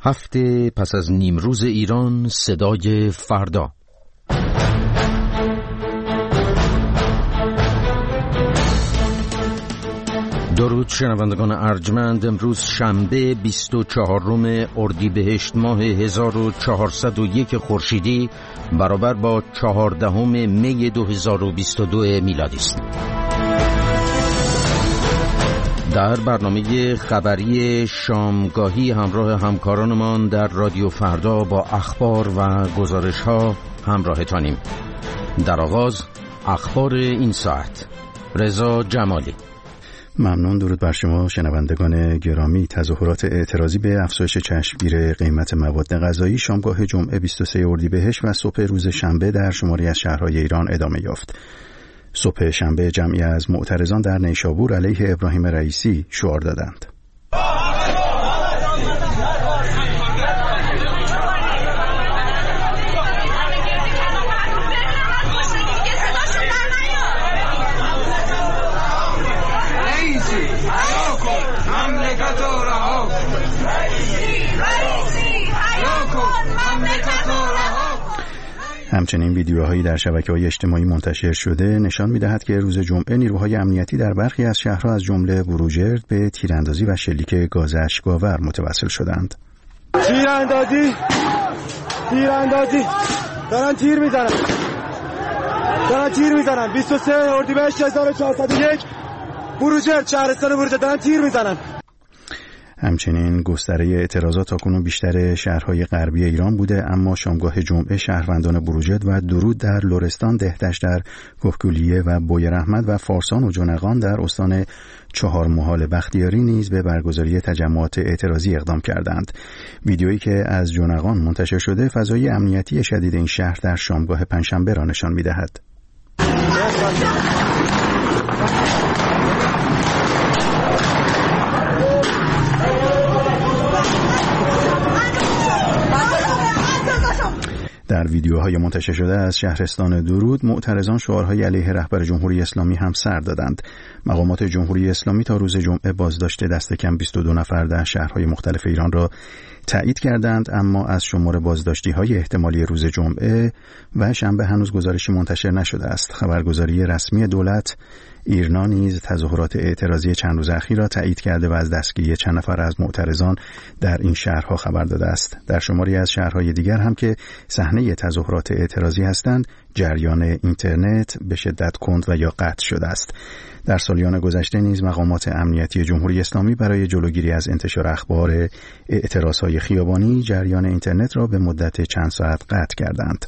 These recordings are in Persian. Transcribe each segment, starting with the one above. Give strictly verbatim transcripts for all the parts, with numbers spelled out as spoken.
هفته پس از نیمروز ایران، صدای فردا. درود شنوندگان ارجمند. امروز شنبه بیست و چهارم اردیبهشت ماه هزار و چهارصد و یک خورشیدی برابر با چهاردهم می دو هزار و بیست و دو میلادی است. در برنامه خبری شامگاهی همراه همکارانمان در رادیو فردا با اخبار و گزارش‌ها همراهتانیم. در آغاز اخبار این ساعت. رضا جمالی. ممنون. درود بر شما شنوندگان گرامی. تظاهرات اعتراضی به افزایش چشمگیر قیمت مواد غذایی شامگاه جمعه بیست و سوم اردیبهشت و صبح روز شنبه در شماری از شهرهای ایران ادامه یافت. صبح شنبه جمعی از معترضان در نیشابور علیه ابراهیم رئیسی شعار دادند. همچنین ویدیوهایی در شبکه‌های اجتماعی منتشر شده نشان می‌دهد که روز جمعه نیروهای امنیتی در برخی از شهرها از جمله بروجرد به تیراندازی و شلیک گاز اشک‌آور متوسل شدند. تیراندازی تیراندازی دارن تیر میزنن دارن تیر میزنن بیست و سوم اردیبهشت هزار و چهارصد و یک بروجرد، شهرستان بروجرد، دارن تیر میزنن. همچنین گستره اعتراضات تاکنون بیشتر شهرهای غربی ایران بوده، اما شامگاه جمعه شهروندان بروجرد و درود در لرستان، دهتش در گفگولیه و بویراحمد و فارسان و جنقان در استان چهارمحال بختیاری نیز به برگزاری تجمعات اعتراضی اقدام کردند. ویدیویی که از جنقان منتشر شده فضای امنیتی شدید این شهر در شامگاه پنجشنبه را نشان می‌دهد. در ویدیوهای منتشر شده از شهرستان درود، معترضان شعارهای علیه رهبر جمهوری اسلامی هم سر دادند. مقامات جمهوری اسلامی تا روز جمعه بازداشت دست کم بیست و دو نفر در شهرهای مختلف ایران را تایید کردند، اما از شمار بازداشتی‌های احتمالی روز جمعه و شنبه هنوز گزارشی منتشر نشده است. خبرگزاری رسمی دولت ایرنا نیز تظاهرات اعتراضی چند روز اخیر را تایید کرده و از دستگیری چند نفر از معترضان در این شهرها خبر داده است. در شماری از شهرهای دیگر هم که صحنه تظاهرات اعتراضی هستند، جریان اینترنت به شدت کند و یا قطع شده است. در سالیان گذشته نیز مقامات امنیتی جمهوری اسلامی برای جلوگیری از انتشار اخبار اعتراضهای خیابانی جریان اینترنت را به مدت چند ساعت قطع کردند.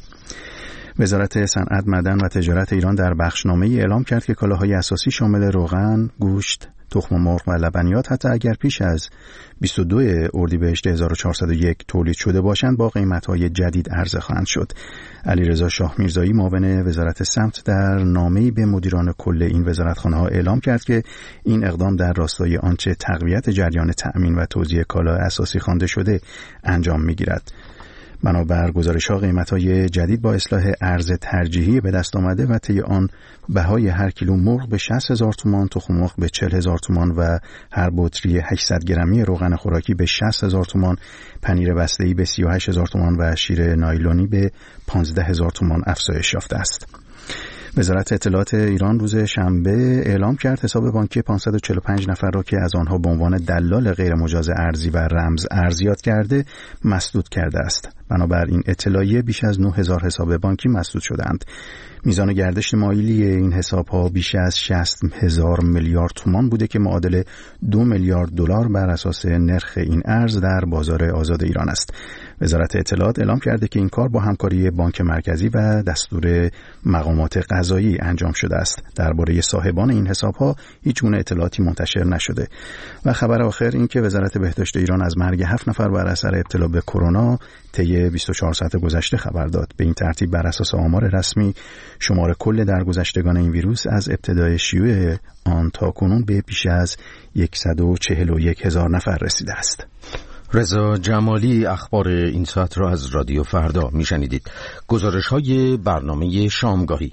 وزارت صنعت، معدن و تجارت ایران در بخشنامه‌ای اعلام کرد که کالاهای اساسی شامل روغن، گوشت، تخم مرغ و لبنیات حتی اگر پیش از بیست و دوم اردیبهشت هزار و چهارصد و یک تولید شده باشند با قیمت‌های جدید عرضه خواهند شد. علیرضا شاه میرزایی معاون وزارت سمت در نامه‌ای به مدیران کل این وزارتخانه‌ها اعلام کرد که این اقدام در راستای آنچه تقویت جریان تأمین و توزیع کالا اساسی خوانده شده انجام می‌گیرد. بنابر گزارش‌ها قیمت‌های جدید با اصلاح ارز ترجیحی به دست آمده و طی آن بهای هر کیلو مرغ به شصت هزار تومان، تخم مرغ به چهل هزار تومان و هر بطری هشتصد گرمی روغن خوراکی به شصت هزار تومان، پنیر بسته‌ای به سی و هشت هزار تومان و شیر نایلونی به پانزده هزار تومان افزایش یافته است. وزارت اطلاعات ایران روز شنبه اعلام کرد حساب بانکی پانصد و چهل و پنج نفر را که از آنها به عنوان دلال غیر مجاز ارزی و رمز ارزیات کرده مسدود کرده است. بنابراین اطلاعیه بیش از نه هزار حساب بانکی مسدود شدند. میزان گردش مایلی این حساب‌ها بیش از شصت هزار میلیارد تومان بوده که معادل دو میلیارد دلار بر اساس نرخ این ارز در بازار آزاد ایران است. وزارت اطلاعات اعلام کرده که این کار با همکاری بانک مرکزی و دستور مقامات قضایی انجام شده است. درباره صاحبان این حساب‌ها هیچ گونه اطلاعاتی منتشر نشده. و خبر آخر این که وزارت بهداشت ایران از مرگ هفت نفر بر اثر ابتلا به کرونا طی بیست و چهار ساعت گذشته خبر داد. به این ترتیب بر اساس آمار رسمی شمار کل درگذشتگان این ویروس از ابتدای شیوع آن تا کنون به بیش از صد و چهل و یک هزار نفر رسیده است. رضا جمالی اخبار این ساعت را از رادیو فردا میشنیدید. گزارش های برنامه شامگاهی.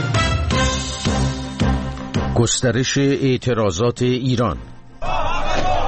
گسترش اعتراضات ایران.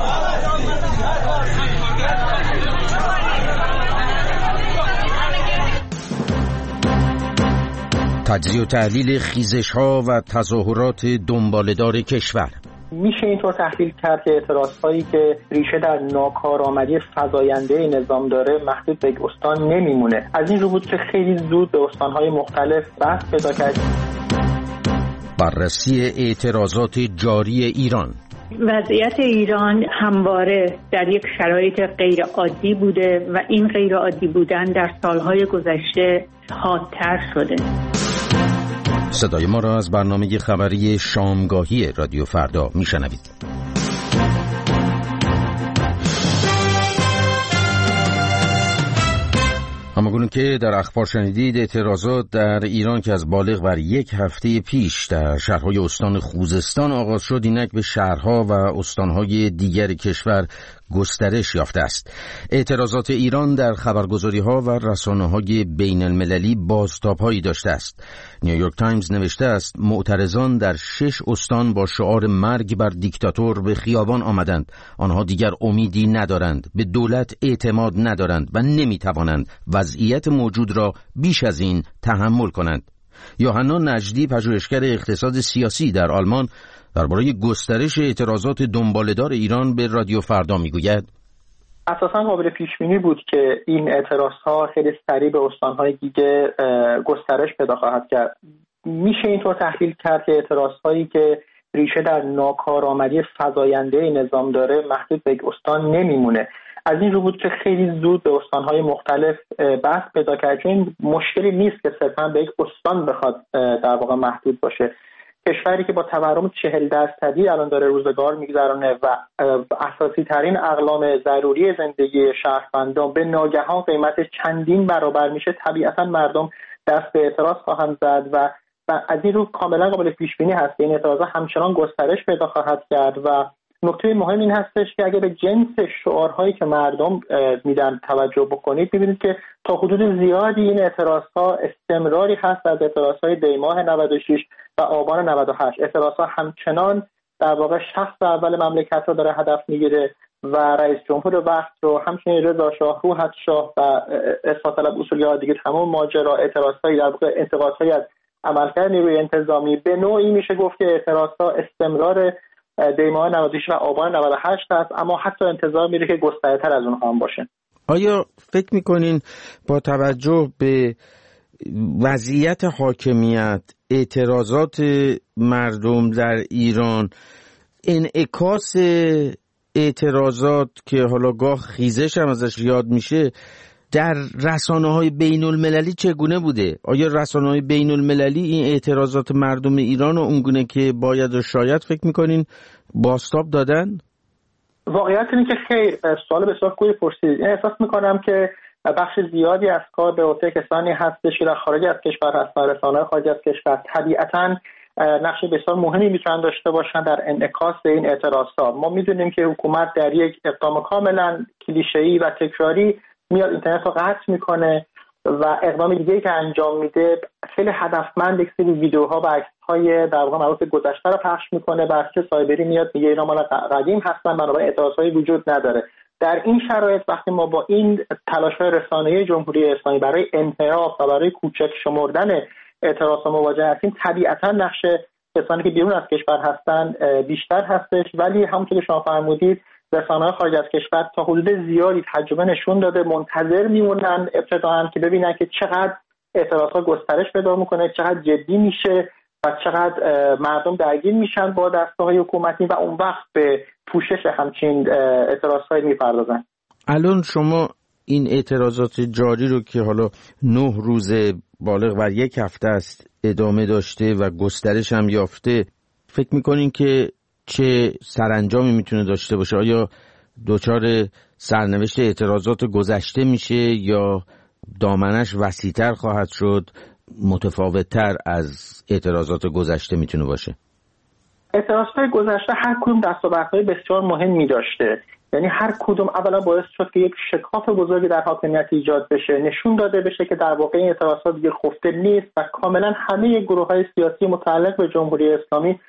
تجزیه و تحلیل خیزش‌ها و تظاهرات دنباله‌دار کشور. میشه اینطور تحلیل کرد که اعتراض‌هایی که ریشه در ناکارآمدی فزاینده نظام داره محدود به یک استان نمیمونه. از این رو بود که خیلی زود به استان‌های مختلف بحث پیدا کرد. بررسی اعتراضات جاری ایران. وضعیت ایران همواره در یک شرایط غیر عادی بوده و این غیر عادی بودن در سالهای گذشته حادتر شده. صدای ما را از برنامه خبری شامگاهی رادیو فردا میشنوید. همانگونه که در اخبار شنیدید، اعتراضات در ایران که از بالغ بر یک هفته پیش در شهرهای استان خوزستان آغاز شد، اینک به شهرها و استانهای دیگر کشور گسترش یافته است. اعتراضات ایران در خبرگزاری‌ها و رسانه‌های بین المللی بازتاب‌هایی داشته است. نیویورک تایمز نوشته است معترضان در شش استان با شعار مرگ بر دیکتاتور به خیابان آمدند. آنها دیگر امیدی ندارند، به دولت اعتماد ندارند و نمی‌توانند وضعیت موجود را بیش از این تحمل کنند. یوحنا نجدی، پژوهشگر اقتصاد سیاسی در آلمان، درباره گسترش اعتراضات دنباله‌دار ایران به رادیو فردا میگوید اساساً قابل پیش بینی بود که این اعتراضها خیلی سریع به استان‌های دیگه گسترش پیدا خواهد کرد. میشه اینطور تحلیل کرد که اعتراضهایی که ریشه در ناکارآمدی فزاینده نظام داره محدود به یک استان نمیمونه. از این رو بود که خیلی زود به استان‌های مختلف بحث پیدا کرد، چون مشکلی نیست که صرفاً به یک استان بخواد در واقع محدود باشه. کشوری که با تورم چهل درصدی الان داره روزگار میگذرونه و اساسی ترین اقلام ضروری زندگی شهروندان به ناگهان قیمتش چندین برابر میشه، طبیعتا مردم دست به اعتراض خواهند زد و از این رو کاملا قابل پیش بینی هست که این اعتراضات همچنان گسترش پیدا خواهد کرد. و نکته مهم این هستش که اگه به جنس شعارهایی که مردم میدن توجه بکنید، میبینید که تا حدود زیادی این اعتراضها استمراری هست از اعتراضهای دیماه نود و شش و آبان نود و هشت. اعتراضها همچنان در واقع شخص اول مملکت رو داره هدف میگیره و رئیس جمهور وقت رو، همچنین رضا شاه، روحت شاه و اصلاح طلب اصولگرا دیگه، تمام ماجرا اعتراضهایی در واقع انتقادهایی از عملکرد نیروی انتظامی به نوعی میشه گفت که اعتراضها استمرار دیماه نود و شش و آبان نود و هشت است، اما حتی انتظار میره که گسترتر از اونها هم باشه. آیا فکر میکنین با توجه به وضعیت حاکمیت اعتراضات مردم در ایران انعکاس اعتراضات که حالا گاه خیزش هم ازش یاد میشه در رسانه‌های بین المللی چگونه بوده؟ آیا رسانه‌های بین المللی این اعتراضات مردم ایران رو اونگونه که باید و شاید فکر میکنین بازتاب دادن؟ واقعیت اینه که خیر. سوال بسیار خوبی پرسیدید. این احساس میکنم که بخش زیادی از کار به عهده کسانی هستش که در خارج از کشور هستن. رسانه‌های خارج از کشور طبیعتاً نقش بسیار مهمی میتونن داشته باشن در انعکاس این اعتراضات. ما میدونیم که حکومت در یک اقدام کاملا کلیشه‌ای و تکراری میاد اینترنت رو قطع میکنه و اقدام دیگه‌ای که انجام میده خیلی هدفمند یک سری ویدیوها و عکس‌های در واقع مربوط به گذشته رو پخش میکنه. بچه سایبری میاد میگه اینا مال قدیم هستن، بنابراین اعتراضاتی وجود نداره. در این شرایط وقتی ما با این تلاش‌های رسانه‌ای جمهوری اسلامی برای انحراف و برای کوچک شمردن اعتراضات مواجه هستیم، طبیعتاً نقش کسانی که بیرون از کشور هستن بیشتر هستش، ولی همونطور که شما فرمودید رسانه‌های خارج از کشور تا حدود زیادی تجربه نشون داده منتظر میمونن ابتداً که ببینن که چقدر اعتراضات گسترش پیدا میکنه، چقدر جدی میشه و چقدر مردم درگیر میشن با دسته‌های حکومتی و اون وقت به پوشش همچین اعتراضایی میپردازن. الان شما این اعتراضات جاری رو که حالا نه روز بالغ بر یک هفته است ادامه داشته و گسترش هم یافته، فکر میکنین که چه سرانجامی میتونه داشته باشه؟ آیا دچار سرنوشت اعتراضات گذشته میشه یا دامنش وسیع‌تر خواهد شد، متفاوت‌تر از اعتراضات گذشته میتونه باشه؟ اعتراضات گذشته هر کدوم دستاوردهای بسیار مهمی داشته، یعنی هر کدوم اولا باعث شد که یک شکاف بزرگی در حاکمیت ایجاد بشه، نشون داده بشه که در واقع این اعتراضات دیگه خفته نیست و کاملا همه گروه‌های سیاسی متعلق به جمهوری اسلامی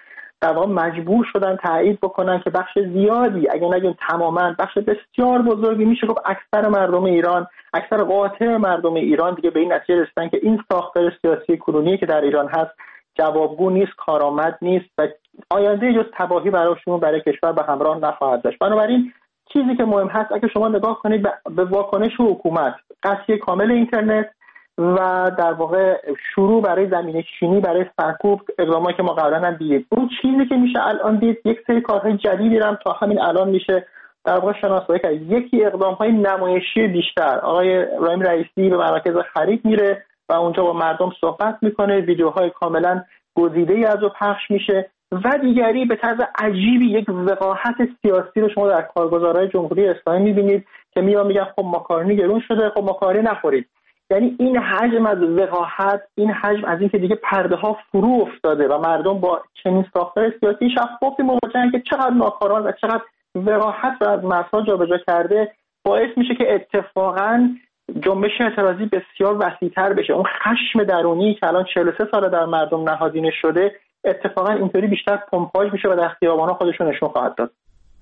در واقع مجبور شدن تایید بکنن که بخش زیادی، اگه نگیم تماما، بخش بسیار بزرگی، میشه گفت اکثر مردم ایران، اکثر قاطع مردم ایران دیگه به این نتیجه رسیدن که این ساختار سیاسی کنونی که در ایران هست جوابگو نیست، کارآمد نیست و آینده جز تباهی براشون برای کشور به همراه نخواهد داشت. بنابراین چیزی که مهم هست اگه شما نگاه کنید به واکنش حکومت، قطعی کامل اینترنت و در واقع شروع برای زمینه چینی برای سرکوب، اقداماتی که ما قبلا هم دیدیم. اون چیزی که میشه الان دید یک سری کارهای جدیدی هم تا همین الان میشه در واقع شناسایی کرد. یکی اقدامهای نمایشی بیشتر. آقای ابراهیم رئیسی به مراکز خرید میره و اونجا با مردم صحبت میکنه، ویدیوهای کاملا گزیده‌ای از او پخش میشه. و دیگری به طرز عجیبی یک وقاحت سیاسی رو شما در کارگزارهای جمهوری اسلامی میبینید که میان میگن خب ماکارونی گرون شده، خب ماکارونی نخورید. یعنی این حجم از وقاحت، این حجم از این که دیگه پرده ها فرو افتاده و مردم با چنین ساختار سیاسی شفافی مواجهن که چقدر ناکارآمد و چقدر وقاحت رو از مرزها جابجا کرده، باعث میشه که اتفاقاً جنبش اعتراضی بسیار وسیع‌تر بشه. اون خشم درونی که الان چهل و سه سال در مردم نهادینه شده اتفاقا اینطوری بیشتر پمپاژ میشه و در خیابان‌ها خودشون نشون خواهد داد.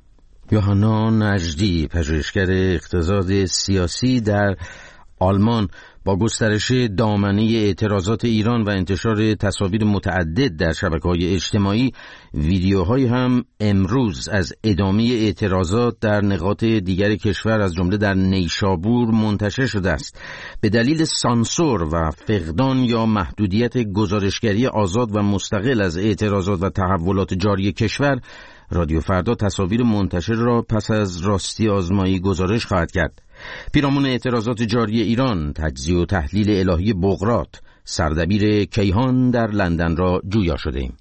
یوحنا نجدی، پژوهشگر اقتصاد سیاسی در آلمان، با گسترش دامنه اعتراضات ایران و انتشار تصاویر متعدد در شبکه‌های اجتماعی، ویدیوهایی هم امروز از ادامه اعتراضات در نقاط دیگر کشور از جمله در نیشابور منتشر شده است. به دلیل سانسور و فقدان یا محدودیت گزارشگری آزاد و مستقل از اعتراضات و تحولات جاری کشور، رادیو فردا تصاویر منتشر را پس از راستی آزمایی گزارش خواهد کرد. پیرامون اعتراضات جاری ایران، تجزیه و تحلیل الهی بغرات، سردبیر کیهان در لندن را جویا شده ایم.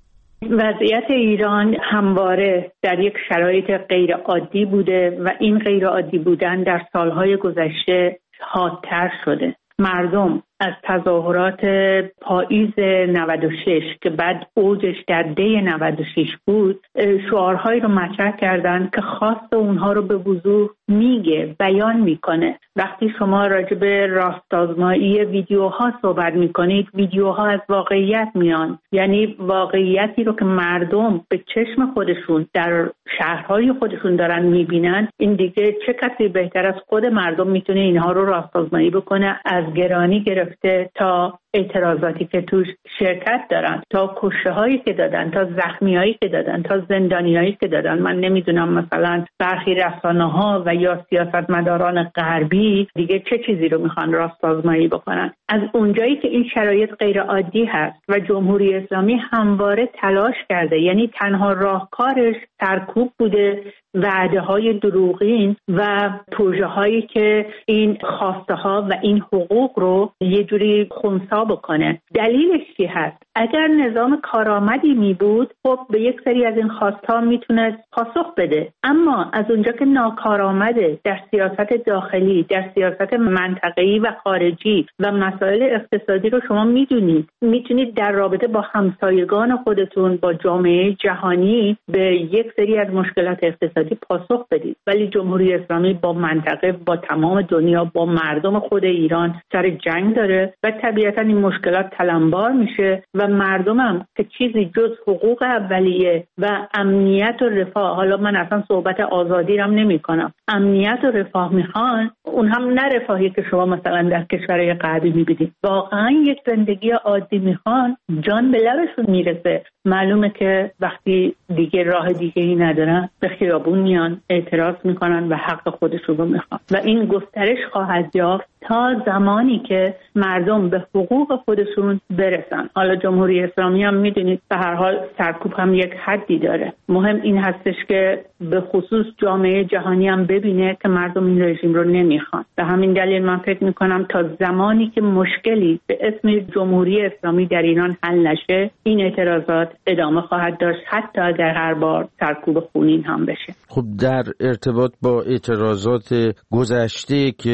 وضعیت ایران همواره در یک شرایط غیر عادی بوده و این غیر عادی بودن در سالهای گذشته حادتر شده. مردم از تظاهرات پاییز نود و شش که بعد اوجش در دی نود و شش بود، شعارهایی رو مطرح کردن که خواست اونها رو به وضوح میگه، بیان میکنه. وقتی شما راجع به راستازمایی ویدیوها صحبت میکنید، ویدیوها از واقعیت میان، یعنی واقعیتی رو که مردم به چشم خودشون در شهرهای خودشون دارن میبینن. این دیگه چه کسی بهتر از خود مردم میتونه اینها رو راستازمایی بکنه، از گرانی گرفته تا اعتراضاتی که توش شرکت دارن، تا کشته هایی که دادن، تا زخمی هایی که دادن، تا زندانی هایی که دادن. من نمیدونم مثلا برخی رسانه ها و یا سیاستمداران غربی دیگه چه چیزی رو میخوان راستازمایی بکنن. از اونجایی که این شرایط غیر عادی هست و جمهوری اسلامی همواره تلاش کرده، یعنی تنها راهکارش سرکوب بوده، وعده های دروغین و پروژه هایی که این خواسته ها و این حقوق رو یه جوری خنثی بکنه. دلیلش چی هست؟ اگر نظام کارآمدی می بود، خب به یک سری از این خواستها میتونست پاسخ بده. اما از اونجا که ناکارآمده در سیاست داخلی، در سیاست منطقه‌ای و خارجی و مسائل اقتصادی رو شما میدونید، میتونید در رابطه با همسایگان خودتون، با جامعه جهانی به یک سری از مشکلات اقتصادی پاسخ بدید. ولی جمهوری اسلامی با منطقه، با تمام دنیا، با مردم خود ایران سر جنگ داره و طبیعتا این مشکلات تلمبار میشه و مردمم که چیزی جز حقوق اولیه و امنیت و رفاه، حالا من اصلا صحبت آزادی رو هم نمی کنم، امنیت و رفاه میخوان، اون هم نه رفاهی که شما مثلا در کشورهای غربی میبینید، واقعا یک زندگی عادی میخوان، جان به لبشون میرسه. معلومه که وقتی دیگه راه دیگه ای ندارن به خیابون میان، اعتراض میکنن و حق خودشون رو میخوان و این گسترش خواهد یافت تا زمانی که مردم به حقوق خودشون برسن. حالا جمهوری اسلامی هم میدونید به هر حال سرکوب هم یک حدی داره. مهم این هستش که به خصوص جامعه جهانی هم ببینه که مردم این رژیم رو نمیخوان. به همین دلیل من فکر میکنم تا زمانی که مشکلی به اسم جمهوری اسلامی در ایران حل نشه، این اعتراضات ادامه خواهد داشت، حتی اگر هر بار سرکوب خونین هم بشه. خب در ارتباط با اعتراضات گذشته که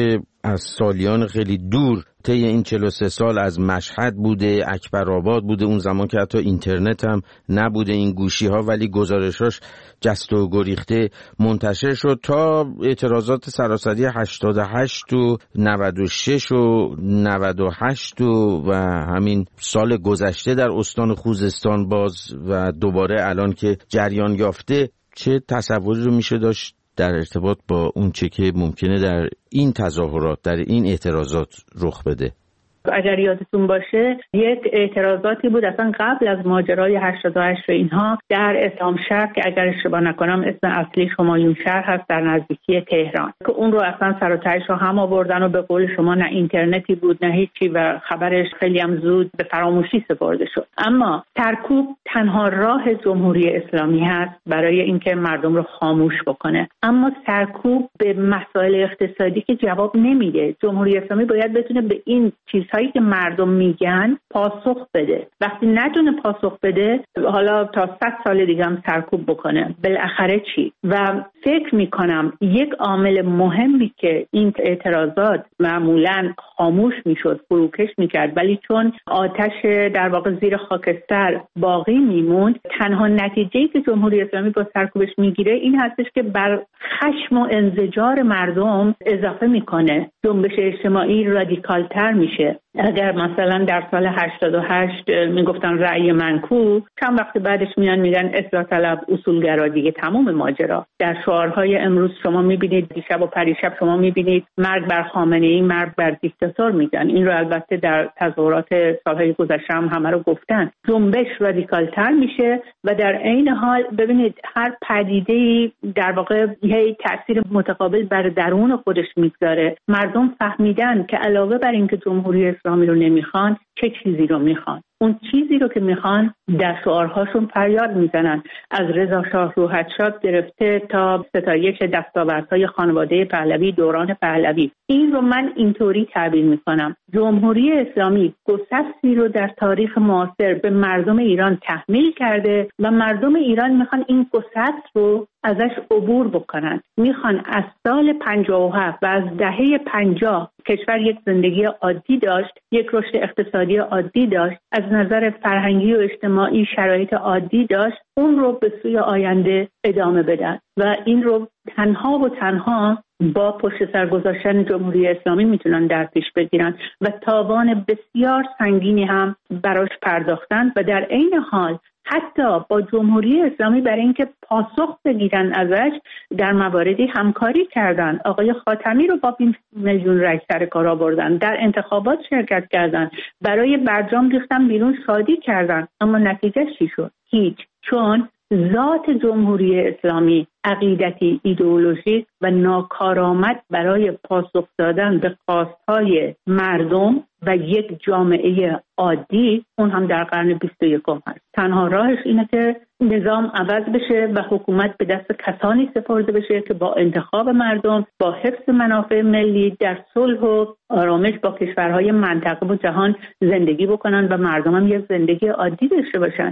از سالیان خیلی دور طی این چهل و سه سال از مشهد بوده، اکبرآباد بوده، اون زمان که حتی اینترنت هم نبوده این گوشی ها، ولی گزارشاش جست و گریخته منتشر شد تا اعتراضات سراسری هشتاد و هشت و نود و شش و نود و هشت و, و همین سال گذشته در استان خوزستان باز و دوباره الان که جریان یافته. چه تصوری رو میشه داشت در ارتباط با اون چه که ممکنه در این تظاهرات، در این اعتراضات رخ بده؟ اگر یادتون باشه یک اعتراضاتی بود اصلا قبل از ماجرای هشتاد و هشت و اینها در اسلام شهر که اگر اشتباه نکنم اسم اصلی همایون شهر هست در نزدیکی تهران، که اون رو اصلا سر و تهش رو هم آوردن و به قول شما نه اینترنتی بود نه هیچی و خبرش خیلی هم زود به فراموشی سپرده شد. اما سرکوب تنها راه جمهوری اسلامی هست برای اینکه مردم رو خاموش بکنه، اما سرکوب به مسائل اقتصادی که جواب نمیده. جمهوری اسلامی باید بتونه به این چیز هایی که مردم میگن پاسخ بده. وقتی نتونه پاسخ بده حالا تا صد سال دیگه هم سرکوب بکنه، بالاخره چی؟ و فکر میکنم یک عامل مهمی که این اعتراضات معمولاً خاموش میشد، فروکش میکرد، ولی چون آتش در واقع زیر خاکستر باقی میموند، تنها نتیجه‌ای که جمهوری اسلامی با سرکوبش میگیره این هستش که بر خشم و انزجار مردم اضافه میکنه، جنبش اجتماعی رادیکالتر میشه. اگر مثلا در سال هشتاد و هشت میگفتن رأی منکو، چند وقت بعدش میان میگن اصلاح طلب، اصولگرا، دیگه تمام ماجرا. در شعارهای امروز شما میبینید، دیشب و پریشب شما میبینید مرگ بر خامنه‌ای، مرگ بر دیکتاتور میگن. این رو البته در تظاهرات سالهای گذشته هم همه رو گفتن. جنبش رادیکالتر میشه و در عین حال ببینید هر پدیده‌ای در واقع یه تأثیر متقابل بر درون خودش میگذاره. مردم فهمیدن که علاوه بر اینکه جمهوری اسلامی رو نمیخوان، چه چیزی رو میخوان. اون چیزی رو که میخوان در شعارهاشون فریاد میزنن، از رضا شاه روحت شاد گرفته تا ستایش دستاوردهای خانواده پهلوی، دوران پهلوی. این رو من اینطوری تعبیر میکنم: جمهوری اسلامی گسستی رو در تاریخ معاصر به مردم ایران تحمیل کرده و مردم ایران میخوان این گسست رو ازش عبور بکنن. میخوان از سال پنجاه و هفت و از دهه پنجاه کشور یک زندگی عادی داشت، یک رشد اقتصادی عادی داشت، از نظر فرهنگی و اجتماعی شرایط عادی داشت، اون رو به سوی آینده ادامه بدن و این رو تنها و تنها با پشت سر گذاشتن جمهوری اسلامی میتونن در پیش بگیرن و تاوان بسیار سنگینی هم براش پرداختن و در عین حال حتی با جمهوری اسلامی برای اینکه پاسخ بگیرن ازش در مواردی همکاری کردن. آقای خاتمی رو با بیست میلیون رای سر کار آوردن، در انتخابات شرکت کردن، برای برجام ریختن بیرون، شادی کردن، اما نتیجه چی شد؟ هیچ. چون ذات جمهوری اسلامی عقیدتی ایدئولوژیک و ناکارآمد برای پاسخ دادن به خواستهای مردم و یک جامعه عادی، اون هم در قرن بیست و یکم هست. تنها راهش اینه که نظام عوض بشه و حکومت به دست کسانی سپرده بشه که با انتخاب مردم، با حفظ منافع ملی، در صلح و آرامش با کشورهای منطقه و جهان زندگی بکنن و مردم هم یک زندگی عادی داشته باشن.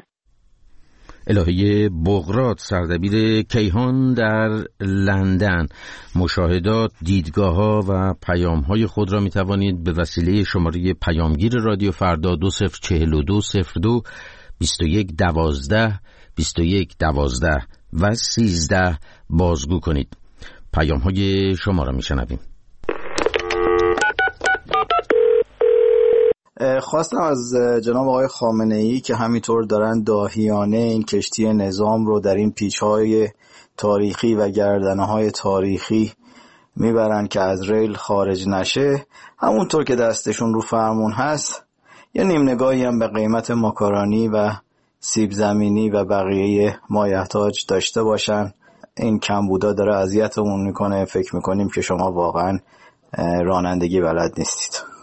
الهه بغرات، سردبیر کیهان در لندن. مشاهدات، دیدگاه‌ها و پیام‌های خود را می‌توانید به وسیله شماره پیامگیر رادیو فردا دو صفر چهل و دو صفر دو بیست و یک دوازده بیست و یک دوازده و سیزده بازگو کنید. پیام‌های شما را می‌شنویم. خواستم از جناب آقای خامنه‌ای که همینطور دارن داهیانه این کشتی نظام رو در این پیچ‌های تاریخی و گردنه‌های تاریخی میبرن که از ریل خارج نشه، همونطور که دستشون رو فرمون هست یه نیم نگاهی هم به قیمت ماکارونی و سیب زمینی و بقیه مایحتاج داشته باشن. این کمبودا داره اذیتمون میکنه، فکر میکنیم که شما واقعا رانندگی بلد نیستید.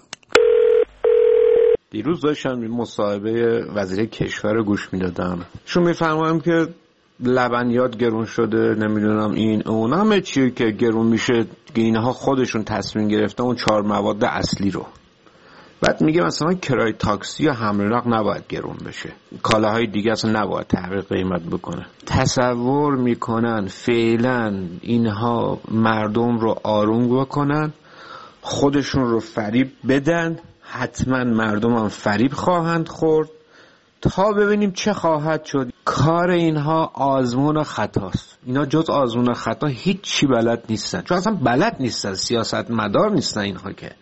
دیروز داشتم مصاحبه وزیر کشور گوش میدادم، شون میفرمایم که لبنیات گرون شده، نمیدونم این اون، همه چی که گرون میشه که اینها خودشون تصمیم گرفتن اون چهار مواد اصلی رو. بعد میگه مثلا کرای تاکسی یا حمل و نقل نباید گرون بشه، کالاهای دیگه اصلا نباید تغییر قیمت بکنه. تصور میکنن فعلا اینها مردم رو آروم بکنن خودشون رو فریب بدن، حتما مردم هم فریب خواهند خورد تا ببینیم چه خواهد شد. کار اینها آزمون و خطاست. اینا جز آزمون و خطا هیچی بلد نیستن، چون اصلا بلد نیستن، سیاست مدار نیستن اینها که.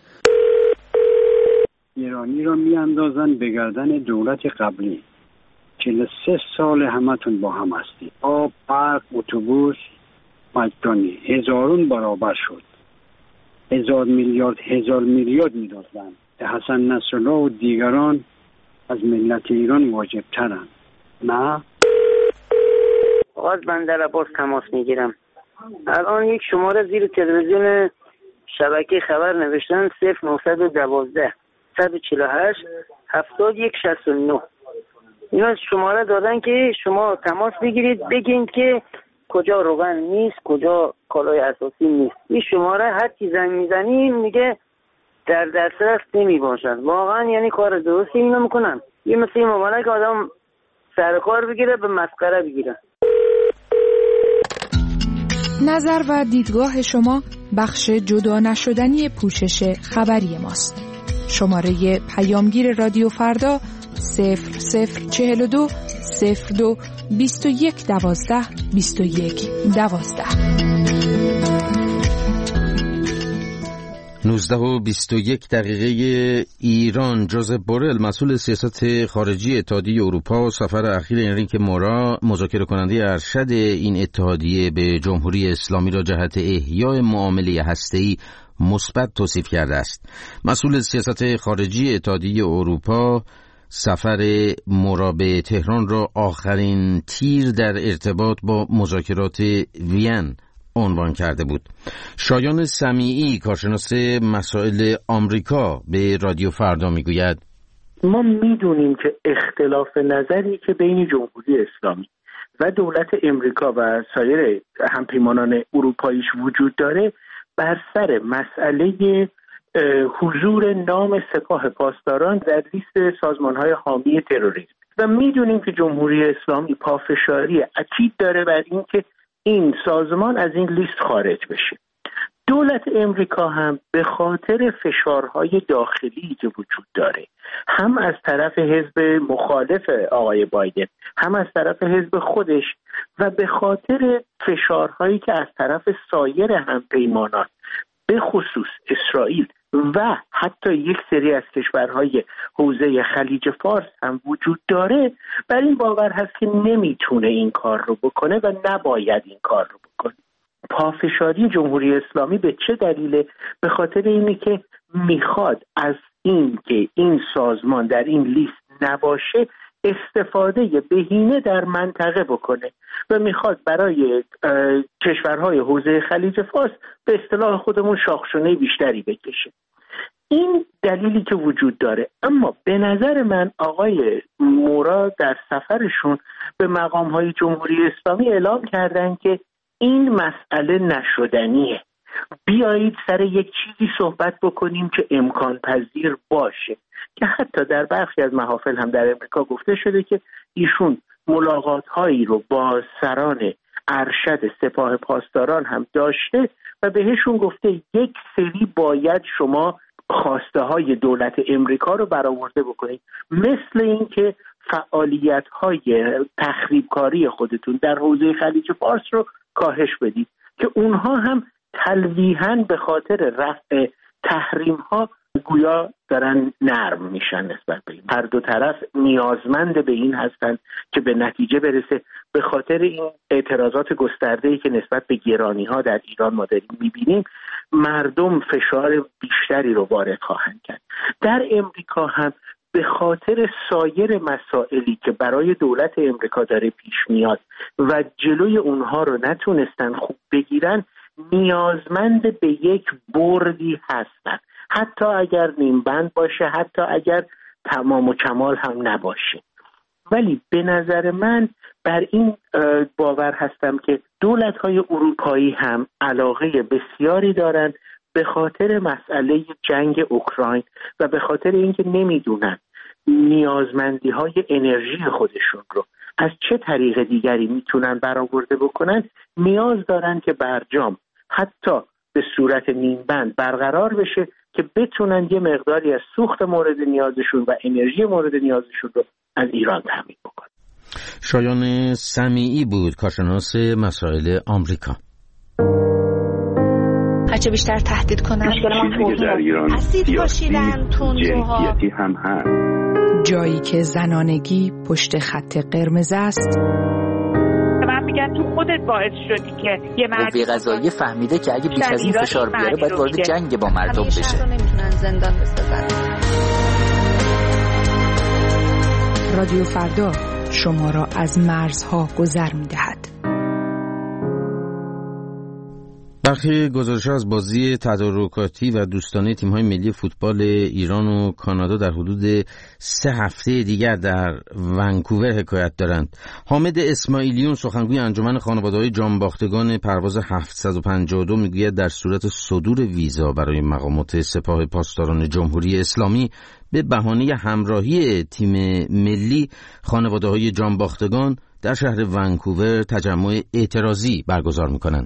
ایرانی رو میاندازن به گردن دولت قبلی. چهل و سه سال همتون با هم هستی. آب، برق، اتوبوس مجانی هزارون برابر شد. هزار میلیارد هزار میلیارد میدادن. حسن نصرالله و دیگران از ملت ایران واجب ترن. نه؟ آقای بندر عباس تماس میگیرم. الان یک شماره زیر تلویزیون شبکه خبر نوشتن صفر نهصد و دوازده صد و چهل و هشت هفتاد و یک شصت و نه. اینا شماره دادن که شما تماس بگیرید بگین که کجا روغن نیست، کجا کالای اساسی نیست. این شماره هر کی زنگ میزنی میگه در دسترس نمی باشد. واقعا یعنی کار درستی اینا میکنن. یه مثل این مبارک که آدم سر کار بگیره به مسخره بگیره. نظر و دیدگاه شما بخش جدا نشدنی پوشش خبری ماست. شماره پیامگیر رادیو فردا صفر صفر چهل و دو صفر دو بیست و یک دوازده بیست و یک دوازده. نوزده و بیست و یک دقیقه ایران. جوزف بورل مسئول سیاست خارجی اتحادیه اروپا سفر اخیر انریک مورا مذاکره کننده ارشد این اتحادیه به جمهوری اسلامی را جهت احیای معامله هسته‌ای مثبت توصیف کرده است. مسئول سیاست خارجی اتحادیه اروپا سفر مورا به تهران را آخرین تیر در ارتباط با مذاکرات وین عنوان کرده بود. شایان سمیعی کارشناس مسائل آمریکا به رادیو فردا میگوید ما میدونیم که اختلاف نظری که بین جمهوری اسلامی و دولت امریکا و سایر همپیمانان اروپاییش وجود داره بر سر مسئله حضور نام سپاه پاسداران در لیست سازمان‌های حامی تروریسم و میدونیم که جمهوری اسلامی پافشاری اکید داره بر این که این سازمان از این لیست خارج بشه. دولت امریکا هم به خاطر فشارهای داخلی که وجود داره، هم از طرف حزب مخالف آقای بایدن، هم از طرف حزب خودش و به خاطر فشارهایی که از طرف سایر همپیمانان به خصوص اسرائیل و حتی یک سری از کشورهای حوزه خلیج فارس هم وجود داره، بر این باور هست که نمیتونه این کار رو بکنه و نباید این کار رو بکنه. پافشاری جمهوری اسلامی به چه دلیله؟ به خاطر اینی که میخواد از این که این سازمان در این لیست نباشه استفاده بهینه در منطقه بکنه و میخواد برای کشورهای حوزه خلیج فارس به اصطلاح خودمون شاخشونه بیشتری بکشه. این دلیلی که وجود داره. اما به نظر من آقای مورا در سفرشون به مقامهای جمهوری اسلامی اعلام کردن که این مسئله نشدنیه، بیایید سر یک چیزی صحبت بکنیم که امکان پذیر باشه، که حتی در برخی از محافل هم در امریکا گفته شده که ایشون ملاقات هایی رو با سران ارشد سپاه پاسداران هم داشته و بهشون گفته یک سری باید شما خواسته های دولت امریکا رو برآورده بکنید، مثل این که فعالیت های تخریبکاری خودتون در حوزه خلیج فارس رو کاهش بدید، که اونها هم تلویحاً به خاطر رفع تحریم ها گویا دارن نرم میشن نسبت به این. هر دو طرف نیازمند به این هستن که به نتیجه برسه. به خاطر این اعتراضات گسترده‌ای که نسبت به گرانی ها در ایران ما داریم میبینیم، مردم فشار بیشتری رو وارد خواهند کرد. در امریکا هم به خاطر سایر مسائلی که برای دولت امریکا داره پیش میاد و جلوی اونها رو نتونستن خوب بگیرن، نیازمند به یک بردی هستن، حتی اگر نیم بند باشه، حتی اگر تمام و کمال هم نباشه. ولی به نظر من بر این باور هستم که دولت‌های اروپایی هم علاقه بسیاری دارند به خاطر مسئله جنگ اوکراین و به خاطر اینکه نمیدونن نیازمندی‌های انرژی خودشون رو از چه طریق دیگری میتونن برآورده بکنن، نیاز دارن که برجام حتی به صورت نیمبند برقرار بشه که بتونن یه مقداری از سوخت مورد نیازشون و انرژی مورد نیازشون رو از ایران تامین بکنن. شایان سمیعی بود، کارشناس مسائل آمریکا. هرچه بیشتر تهدید کنن چیزی که در ایران اسید پاشیدن تندروها هم هست. جایی که زنانگی پشت خط قرمز است. من میگم تو خودت باعث شدی که یه مرد قوه قضاییه فهمیده که اگه بیش از این فشار بیاره باید وارد جنگ با مردم بشه. همیشه رو نمیتونن زندان بسازن. رادیو فردا شما را از مرزها گذر می‌دهد. برخی گزارش‌ها از بازی تدارکاتی و دوستانه تیم‌های ملی فوتبال ایران و کانادا در حدود سه هفته دیگر در ونکوور حکایت دارند. حامد اسماعیلیون سخنگوی انجمن خانواده‌های جانباختگان پرواز هفتصد و پنجاه و دو میگوید در صورت صدور ویزا برای مقامات سپاه پاسداران جمهوری اسلامی به بهانه همراهی تیم ملی، خانواده‌های جانباختگان در شهر ونکوور تجمع اعتراضی برگزار می‌کنند.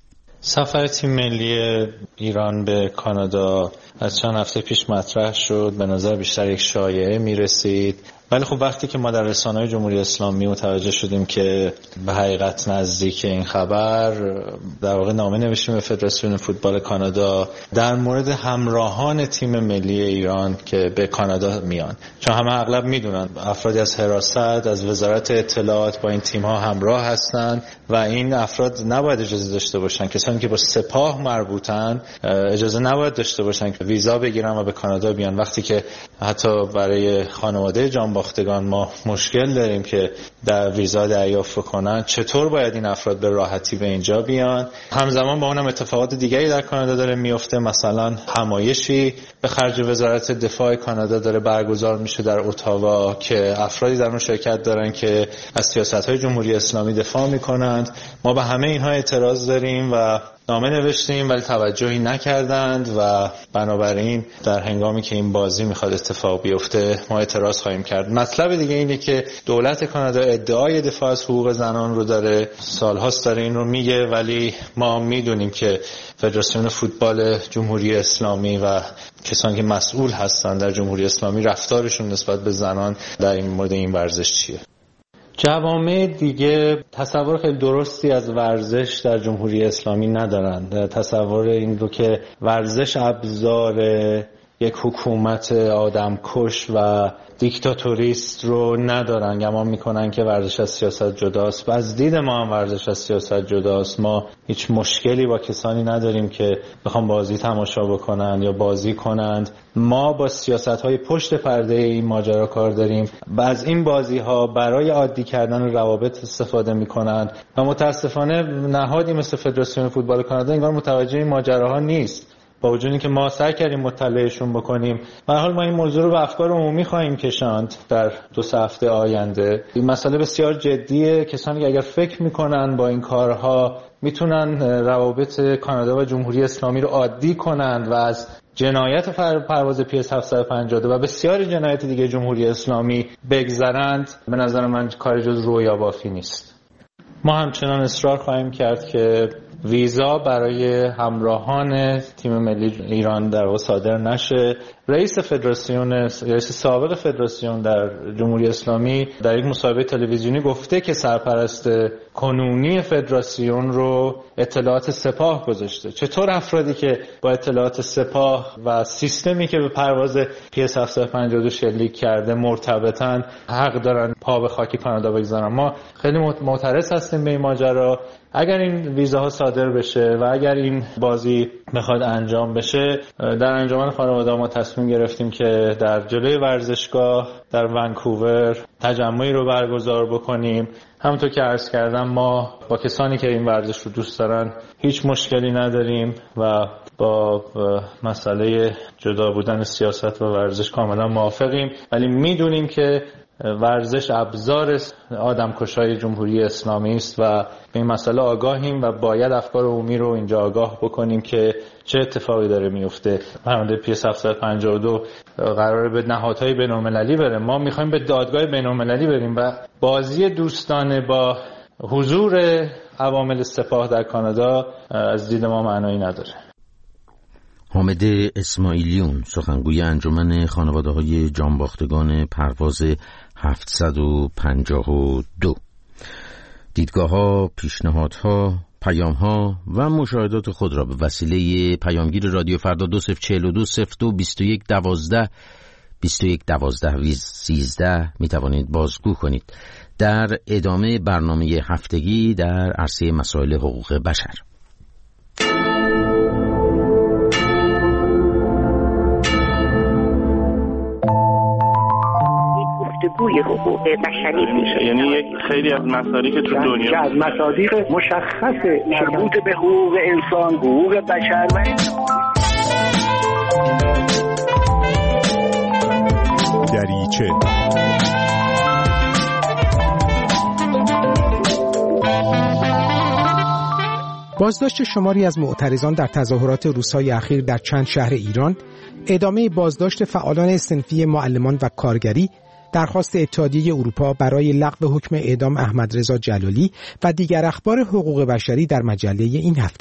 سفر تیم ملی ایران به کانادا از چند هفته پیش مطرح شد، به نظر بیشتر یک شایعه می رسید، ولی خب وقتی که ما در رسانه‌های جمهوری اسلامی متوجه شدیم که به حقیقت نزدیک این خبر، در واقع نامه نوشتیم به فدراسیون فوتبال کانادا در مورد همراهان تیم ملی ایران که به کانادا میان، چون همه اغلب میدونن افرادی از حراست از وزارت اطلاعات با این تیم‌ها همراه هستند و این افراد نباید اجازه داشته باشن، کسانی که با سپاه مربوطن اجازه نباید داشته باشن که ویزا بگیرن و به کانادا بیان. وقتی که حتی برای خانواده جانباختگان ما مشکل داریم که در ویزا دریافت کنن، چطور باید این افراد به راحتی به اینجا بیان؟ همزمان با اونم اتفاقات دیگری در کانادا داره میفته، مثلا همایشی به خرج وزارت دفاع کانادا داره برگزار میشه در اتاوا که افرادی در اون شرکت دارن که از سیاست‌های جمهوری اسلامی دفاع میکنند. ما به همه اینها اعتراض داریم و نامه نوشتیم ولی توجهی نکردند و بنابراین در هنگامی که این بازی میخواد اتفاق بیفته ما اعتراض خواهیم کرد. مطلب دیگه اینه که دولت کانادا ادعای دفاع از حقوق زنان رو داره، سالهاست داره این رو میگه، ولی ما میدونیم که فدراسیون فوتبال جمهوری اسلامی و کسانی که مسئول هستن در جمهوری اسلامی رفتارشون نسبت به زنان در این مورد این ورزش چیه. جوامع دیگه تصور خیلی درستی از ورزش در جمهوری اسلامی ندارند. تصور این رو که ورزش ابزار یک حکومت آدمکش و دیکتاتوریست رو ندارن، گمان میکنن که ورزش از سیاست جداست و از دید ما هم ورزش از سیاست جداست. ما هیچ مشکلی با کسانی نداریم که بخوام بازی تماشا بکنن یا بازی کنند. ما با سیاست‌های پشت پرده این ماجرا کار داریم و از این بازی‌ها برای عادی کردن روابط استفاده می‌کنند و متأسفانه نهادی مثل فدراسیون فوتبال کانادا انگار متوجه این ماجراها نیست، با وجود اینکه ما سعی کردیم مطلعشون بکنیم. به هر حال ما این موضوع رو به افکار عمومی خواهیم کشاند در دو سه هفته آینده. این مسئله بسیار جدیه. کسانی که اگر فکر میکنن با این کارها میتونن روابط کانادا و جمهوری اسلامی رو عادی کنند و از جنایت پرواز پی اس هفتصد و پنجاه و دو و بسیاری جنایت دیگه جمهوری اسلامی بگذرند، به نظر من کار جز رویا بافی نیست. ما همچنان اصرار خواهیم کرد که ویزا برای همراهان تیم ملی ایران در واقع صادر نشه. رئیس فدراسیون رئیس سابق فدراسیون در جمهوری اسلامی در یک مصاحبه تلویزیونی گفته که سرپرست کنونی فدراسیون رو اطلاعات سپاه گذاشته. چطور افرادی که با اطلاعات سپاه و سیستمی که به پرواز پی اس هفتصد و پنجاه و دو شلیک کرده مرتبطن حق دارن پا به خاک کانادا بگذارن؟ ما خیلی معترض هستیم به این ماجرا. اگر این ویزاها صادر بشه و اگر این بازی بخواد انجام بشه، در انجمن خانواده ما تصمیم گرفتیم که در جلوی ورزشگاه در ونکوور تجمعی رو برگزار بکنیم. همونطور که عرض کردم ما با کسانی که این ورزش رو دوست دارن هیچ مشکلی نداریم و با مسئله جدا بودن سیاست و ورزش کاملا موافقیم، ولی میدونیم که ورزش ابزار آدمکشای جمهوری اسلامی است و به این مسئله آگاهیم و باید افکار عمومی رو اینجا آگاه بکنیم که چه اتفاقی داره میفته. پرونده پی اس هفتصد و پنجاه و دو قراره به نهادهای بین‌المللی بره، ما میخوایم به دادگاه بین‌المللی بریم و بازی دوستانه با حضور عوامل سپاه در کانادا از دید ما معنایی نداره. حامد اسماعیلیون، سخنگوی انجمن خانواده‌های جانباختگان پرواز هفتصد و پنجاه و دو. دیدگاه‌ها، پیشنهادها، پیام‌ها و مشاهدات خود را به وسیله پیامگیر رادیو فردا دو صفر چهل و دو صفر دو بیست و یک دوازده بیست و یک دوازده سیزده می توانید بازگو کنید. در ادامه برنامه هفتگی در عرصه مسائل حقوق بشر. گفتگوی حقوق بشری میشه، یعنی یک خیلی از مصادیق که تو دنیا از مصادیق مشخص مربوط به حقوق انسان، حقوق بشر و دریچه. بازداشت شماری از معترضان در تظاهرات روزهای اخیر در چند شهر ایران، ادامه بازداشت فعالان صنفی معلمان و کارگری، درخواست اتحادیه اروپا برای لغو حکم اعدام احمدرضا جلالی و دیگر اخبار حقوق بشری در مجله این هفته.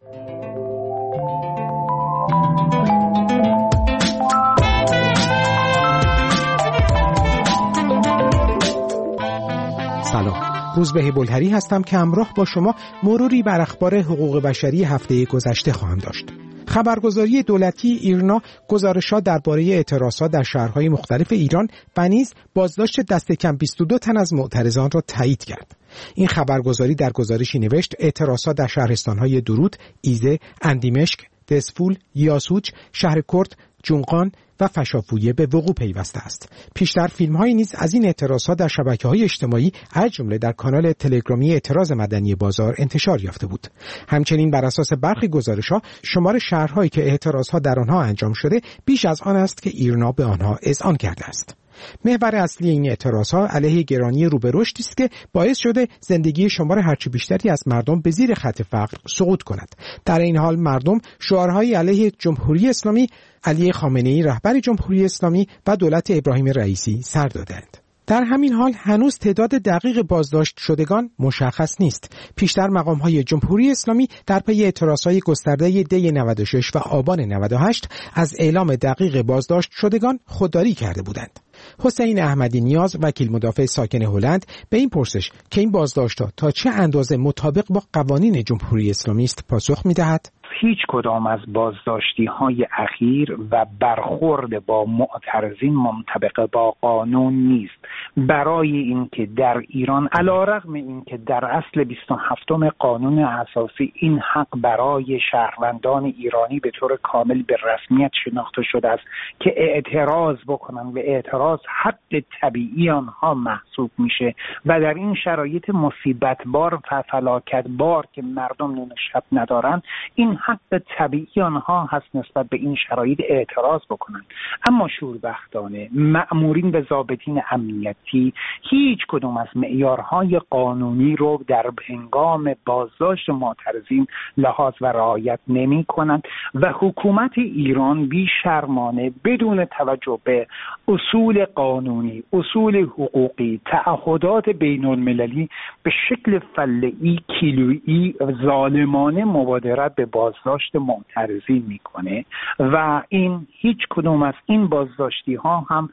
سلام، روزبه بلهری هستم که همراه با شما مروری بر اخبار حقوق بشری هفته گذشته خواهم داشت. خبرگزاری دولتی ایرنا گزارش‌ها درباره اعتراضات در شهرهای مختلف ایران و نیز بازداشت دست کم بیست و دو تن از معترضان را تایید کرد. این خبرگزاری در گزارشی نوشت اعتراضات در شهرستان‌های درود، ایزه، اندیمشک، دسفول، یاسوج، شهر کرد، جونقان و فشافویه به وقوع پیوسته است. پیشتر فیلم‌هایی نیز از این اعتراضات در شبکه‌های اجتماعی از جمله در کانال تلگرامی اعتراض مدنی بازار انتشار یافته بود. همچنین بر اساس برخی گزارش‌ها شمار شهرهایی که اعتراضات در آنها انجام شده بیش از آن است که ایرنا به آنها اذعان کرده است. محور اصلی این اعتراضها علیه گرانی رو به رشد است که باعث شده زندگی شمار هرچی بیشتری از مردم به زیر خط فقر سقوط کند. در این حال مردم شعارهای علیه جمهوری اسلامی، علی خامنه‌ای رهبر جمهوری اسلامی و دولت ابراهیم رئیسی سر دادند. در همین حال هنوز تعداد دقیق بازداشت شدگان مشخص نیست. پیشتر مقام‌های جمهوری اسلامی در پی اعتراضهای گسترده دی نود و شش و آبان نود و هشت از اعلام دقیق بازداشت شدگان خودداری کرده بودند. حسین احمدی نیاز، وکیل مدافع ساکن هلند، به این پرسش که این بازداشت‌ها تا چه اندازه مطابق با قوانین جمهوری اسلامی است پاسخ می‌دهد: هیچ کدام از بازداشتی های اخیر و برخورد با معترضین منطبق با قانون نیست. برای اینکه در ایران علیرغم اینکه در اصل بیست و هفتم قانون اساسی این حق برای شهروندان ایرانی به طور کامل به رسمیت شناخته شده است که اعتراض بکنن و اعتراض حق طبیعی آنها محسوب میشه و در این شرایط مصیبت بار و فلاکت بار که مردم نون شب ندارن، این حق طبیعی آنها هست نسبت به این شرایط اعتراض بکنند. اما شوربختانه مأمورین و ضابطین امنیتی هیچ کدوم از معیارهای قانونی رو در هنگام بازداشت معترضین لحاظ و رعایت نمی کنند و حکومت ایران بی‌شرمانه بدون توجه به اصول قانونی، اصول حقوقی، تعهدات بین المللی به شکل فله‌ای، کیلویی و ظالمانه مبادرت به بازداشت معترضین میکنه و این هیچ کدوم از این بازداشتی ها هم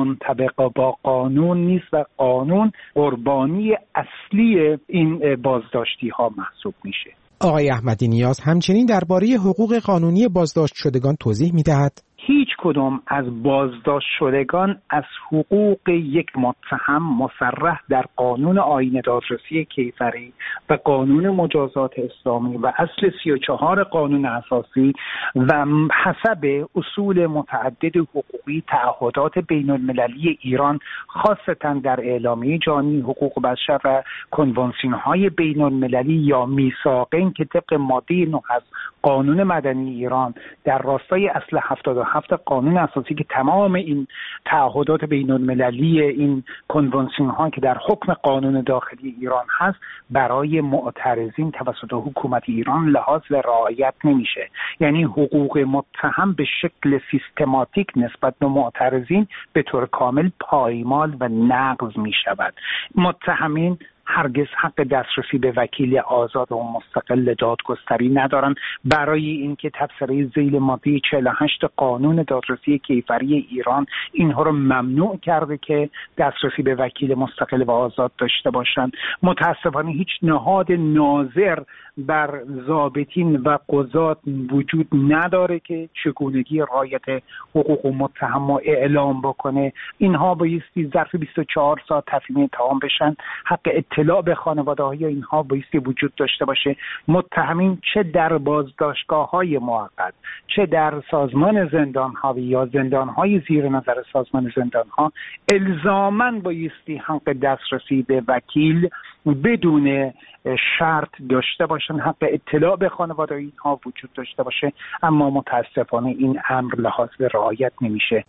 منطبق با قانون نیست و قانون قربانی اصلی این بازداشتی ها محسوب میشه. آقای احمدی نیاز همچنین درباره حقوق قانونی بازداشت شدگان توضیح میدهد: هیچ کدام از بازداشت شدگان از حقوق یک متهم مصرح در قانون آیین دادرسی کیفری و قانون مجازات اسلامی و اصل سی و چهار قانون اساسی و حسب اصول متعدد حقوقی تعهدات بین المللی ایران خاصتا در اعلامیه جهانی حقوق بشر و کنوانسیون های بین المللی یا میثاقین که طبق ماده نه از قانون مدنی ایران در راستای اصل هفتاد و هفت قانون اساسی که تمام این تعهدات بین المللی این کنوانسیون ها که در حکم قانون داخلی ایران هست برای معترضین توسط حکومت ایران لحاظ و رعایت نمیشه. یعنی حقوق متهم به شکل سیستماتیک نسبت به معترضین به طور کامل پایمال و نقض می شود. متهمین هرگز حق دسترسی به وکیل آزاد و مستقل دادگستری ندارند. برای اینکه تبصره ذیل ماده چهل و هشت قانون دادرسی کیفری ایران اینها رو ممنوع کرده که دسترسی به وکیل مستقل و آزاد داشته باشند. متاسفانه هیچ نهاد ناظر بر ضابطین و قضات وجود نداره که چگونگی رعایت حقوق متهم رو اعلام بکنه. اینها بایستی ظرف بیست و چهار ساعت تفهیم اتهام بشن. حق اطلاع به خانواده‌های اینها بایستی وجود داشته باشه. متهمین چه در بازداشتگاه‌های موقت چه در سازمان زندان‌ها یا زندان‌های زیر نظر سازمان زندان‌ها الزاماً بایستی حق دسترسی به وکیل بدون شرط داشته باشن، حق اطلاع به خانواده اینها وجود داشته باشه، اما متاسفانه این امر لحاظ به رعایت نمیشه.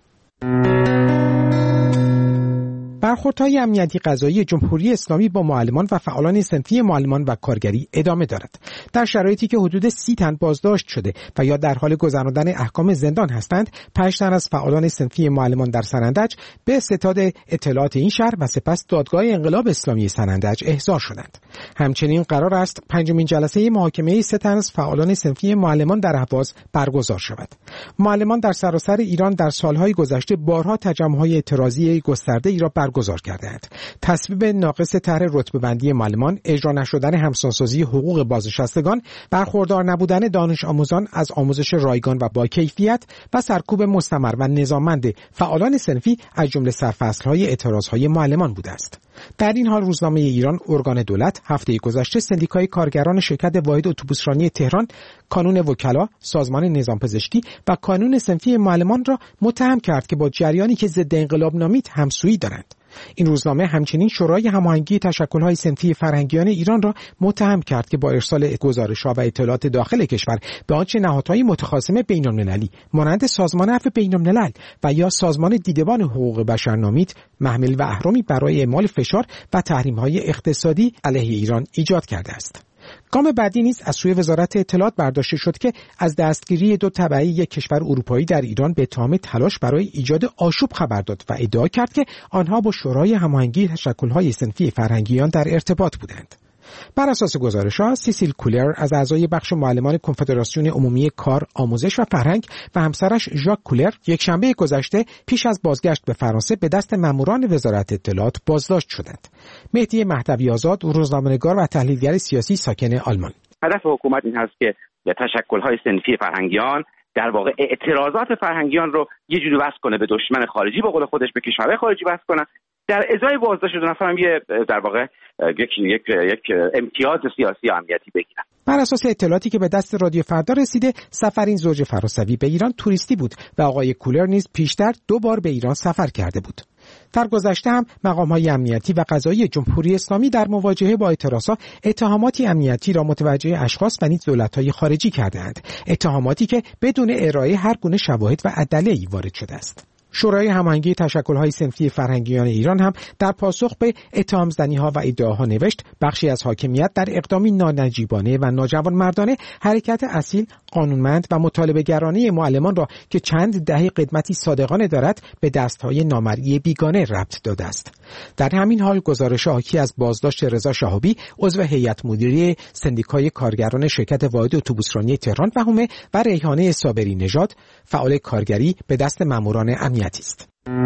برخوردهای امنیتی قضایی جمهوری اسلامی با معلمان و فعالان صنفی معلمان و کارگری ادامه دارد. در شرایطی که حدود سی تن بازداشت شده و یا در حال گذراندن احکام زندان هستند، پنج تن از فعالان صنفی معلمان در سنندج به ستاد اطلاعات این شهر و سپس دادگاه انقلاب اسلامی سنندج احضار شدند. همچنین قرار است پنجمین جلسه محاکمه سه تن از فعالان صنفی معلمان در اهواز برگزار شود. معلمان در سراسر ایران در سالهای گذشته بارها تجمع‌های اعتراضی گسترده‌ای را برگزار کردند. تصویب ناقص طرح رتبه‌بندی معلمان، اجرا نشدن همسانسازی حقوق بازنشستگان، برخوردار نبودن دانش آموزان از آموزش رایگان و با کیفیت و سرکوب مستمر و نظاممند فعالان صنفی از جمله سرفصل‌های اعتراض‌های معلمان بوده است. در این حال روزنامه ایران ارگان دولت هفته گذشته سندیکای کارگران شرکت واحد اتوبوسرانی تهران، کانون وکلا، سازمان نظام پزشکی و کانون صنفی معلمان را متهم کرد که با جریانی که ضد انقلاب نامید همسویی دارند. این روزنامه همچنین شورای هماهنگی تشکل‌های صنفی فرهنگیان ایران را متهم کرد که با ارسال گزارش‌ها و اطلاعات داخل کشور به آنچه نهادهای متخاصم بین‌المللی مانند سازمان عفو بین‌الملل و یا سازمان دیدبان حقوق بشر نامید، محمل و اهرمی برای اعمال فشار و تحریم‌های اقتصادی علیه ایران ایجاد کرده است. گام بعدی نیز از سوی وزارت اطلاعات برداشته شد که از دستگیری دو تبعی یک کشور اروپایی در ایران به اتهام تلاش برای ایجاد آشوب خبر داد و ادعا کرد که آنها با شورای هماهنگی تشکل‌های صنفی فرهنگیان در ارتباط بودند. بر اساس گزارش‌ها، سیسیل کولر از اعضای بخش معلمان کنفدراسیون عمومی کار، آموزش و فرهنگ و همسرش ژاک کولر یک شنبه گذشته پیش از بازگشت به فرانسه به دست ماموران وزارت اطلاعات بازداشت شدند. مهدی مهدوی آزاد، روزنامه‌نگار و تحلیلگر سیاسی ساکن آلمان: هدف حکومت این هست که تشکل‌های صنفی فرهنگیان در واقع اعتراضات فرهنگیان رو یه جوری وصل کنه به دشمن خارجی، به قول خودش به کشورهای خارجی وصل کنه. در ازای بازداشت دو نفر هم یه در واقع یک یک یک امتیاز سیاسی و امنیتی بگیرن. بر اساس اطلاعاتی که به دست رادیو فردا رسیده، سفر این زوج فرانسوی به ایران توریستی بود و آقای کولر نیز پیشتر دو بار به ایران سفر کرده بود. در گذشته هم مقام‌های امنیتی و قضایی جمهوری اسلامی در مواجهه با اعتراضات اتهاماتی امنیتی را متوجه اشخاص و نیز دولت‌های خارجی کرده‌اند، اتهاماتی که بدون ارائه هر گونه شواهد و ادله‌ای وارد شده است. شورای هماهنگی تشکل‌های صنفی فرهنگیان ایران هم در پاسخ به اتهام‌زنی‌ها و ادعاها نوشت بخشی از حاکمیت در اقدامی نانجیبانه و ناجوانمردانه حرکت اصیل، قانونمند و مطالبه‌گرانه معلمان را که چند دهه قدمتی صادقانه دارد به دست‌های نامرئی بیگانه ربط داده است. در همین حال گزارش حاکی از بازداشت رضا شهابی، عضو هیئت مدیره سندیکای کارگران شرکت واحد اتوبوسرانی تهران و حومه و ریحانه صابری نژاد، فعال کارگری، به دست ماموران امنیتی است.